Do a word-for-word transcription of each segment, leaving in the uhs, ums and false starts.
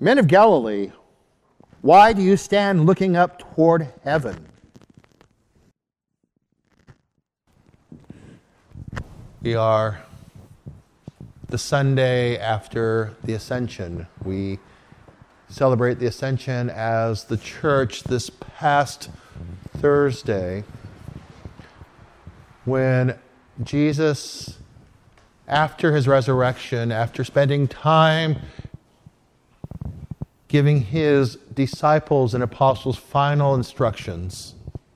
Men of Galilee, why do you stand looking up toward heaven? We are the Sunday after the Ascension. We celebrate the Ascension as the church this past Thursday, when Jesus, after his resurrection, after spending time giving his disciples and apostles final instructions,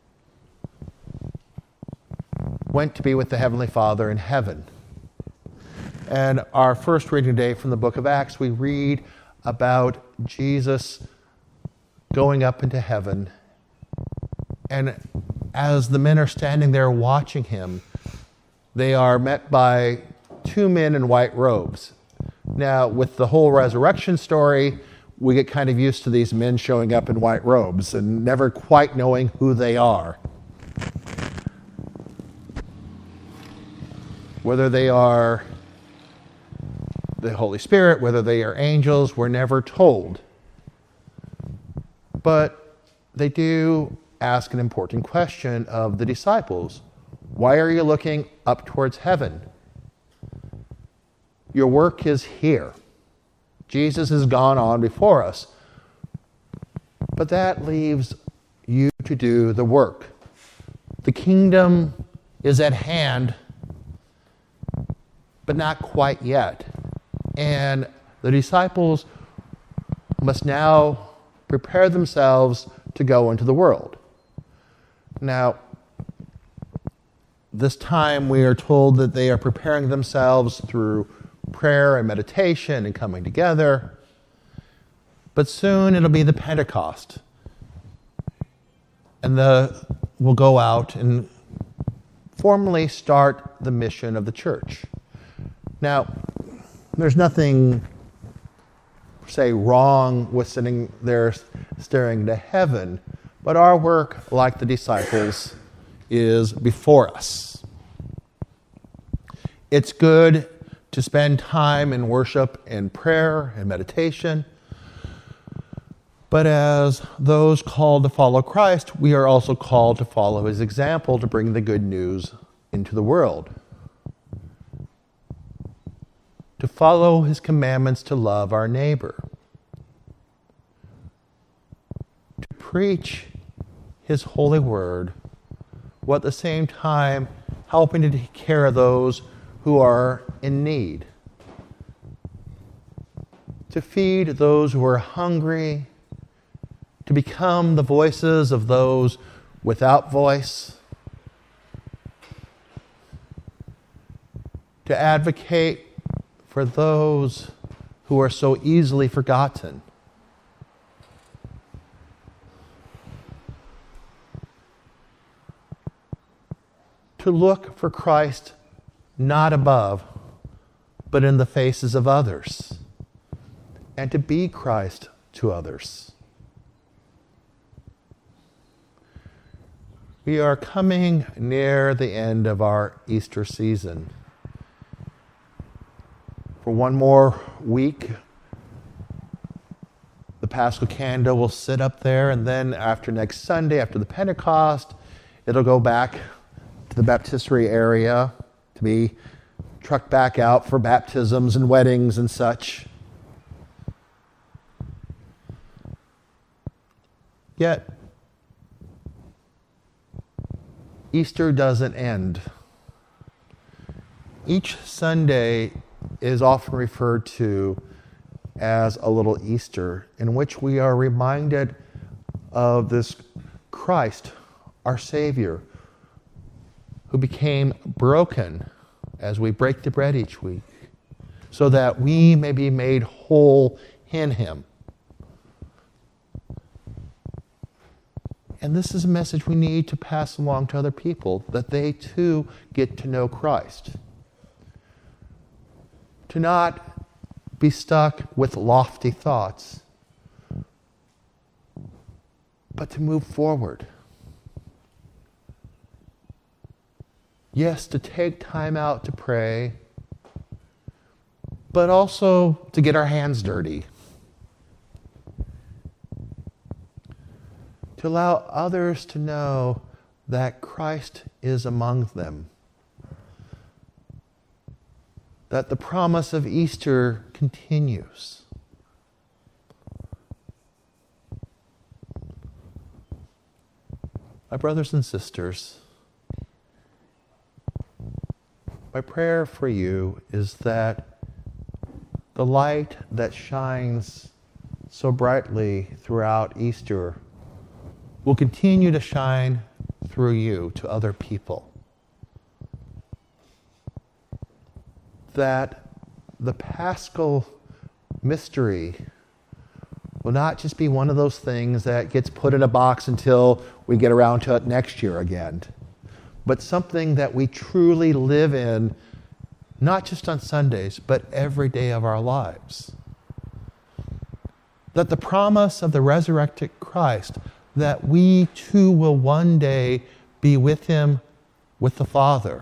went to be with the Heavenly Father in heaven. And our first reading today from the book of Acts, we read about Jesus going up into heaven. And as the men are standing there watching him, they are met by two men in white robes. Now, with the whole resurrection story, we get kind of used to these men showing up in white robes and never quite knowing who they are. Whether they are the Holy Spirit, whether they are angels, we're never told. But they do ask an important question of the disciples. Why are you looking up towards heaven? Your work is here. Jesus has gone on before us. But that leaves you to do the work. The kingdom is at hand, but not quite yet. And the disciples must now prepare themselves to go into the world. Now, this time we are told that they are preparing themselves through prayer and meditation and coming together. But soon it'll be the Pentecost. And the we'll go out and formally start the mission of the church. Now, there's nothing, say, wrong with sitting there staring to heaven, but our work, like the disciples, is before us. It's good to spend time in worship and prayer and meditation, but as those called to follow Christ, we are also called to follow his example to bring the good news into the world. To follow his commandments to love our neighbor. To preach his holy word, while at the same time helping to take care of those who are in need. To feed those who are hungry. To become the voices of those without voice. To advocate for those who are so easily forgotten. To look for Christ not above, but in the faces of others. And to be Christ to others. We are coming near the end of our Easter season. For one more week, the Paschal candle will sit up there, and then after next Sunday, after the Pentecost, it'll go back to the baptistry area to be trucked back out for baptisms and weddings and such. Yet, Easter doesn't end. Each Sunday is often referred to as a little Easter, in which we are reminded of this Christ, our Savior, who became broken as we break the bread each week, so that we may be made whole in him. And this is a message we need to pass along to other people, that they too get to know Christ. To not be stuck with lofty thoughts, but to move forward. Yes, to take time out to pray, but also to get our hands dirty. to allow others to know that Christ is among them, that the promise of Easter continues. My brothers and sisters, my prayer for you is that the light that shines so brightly throughout Easter will continue to shine through you to other people. That the Paschal mystery will not just be one of those things that gets put in a box until we get around to it next year again, but something that we truly live in, not just on Sundays, but every day of our lives. That the promise of the resurrected Christ, that we too will one day be with him, with the Father,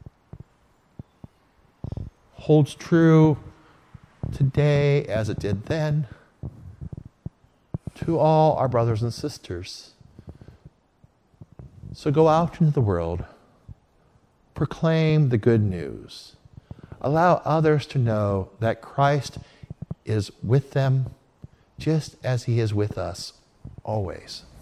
holds true today as it did then to all our brothers and sisters. So go out into the world, proclaim the good news, allow others to know that Christ is with them just as he is with us always.